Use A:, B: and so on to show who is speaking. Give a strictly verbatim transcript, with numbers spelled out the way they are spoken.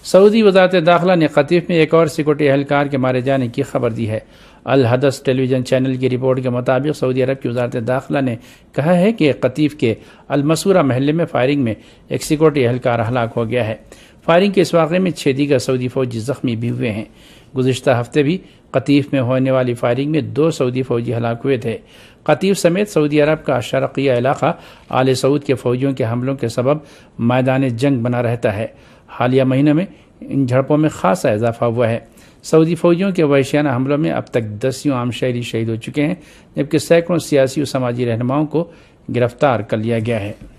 A: Saudi वज़ारत दाखिला ने कतीफ में एक और सिक्योरिटी एहलकार के मारे जाने की खबर दी है। अल हदस टेलीविजन चैनल की रिपोर्ट के मुताबिक सऊदी अरब की वज़ारत दाखिला ने कहा है कि कतीफ के अल मसूरा महल्ले में फायरिंग में एक सिक्योरिटी एहलकार हलाक हो गया है। फायरिंग के इस वाक़े में छह दीगर सऊदी फौजी जख्मी भी हुए हैं। गुज़िश्ता हफ्ते भी कतीफ में होने वाली फायरिंग में दो सऊदी फौजी हलाक हुए थे। कतीफ समेत सऊदी अरब का शरक़िया इलाका आले सऊद के फौजियों के हमलों के सबब मैदान जंग बना रहता है। हालिया महीनों में इन झड़पों में खासा इजाफा हुआ है। सऊदी फौजियों के वहशियाना हमलों में अब तक दसियों आम शहरी शहीद हो चुके हैं, जबकि सैकड़ों सियासी और समाजी रहनुमाओं को गिरफ्तार कर लिया गया है।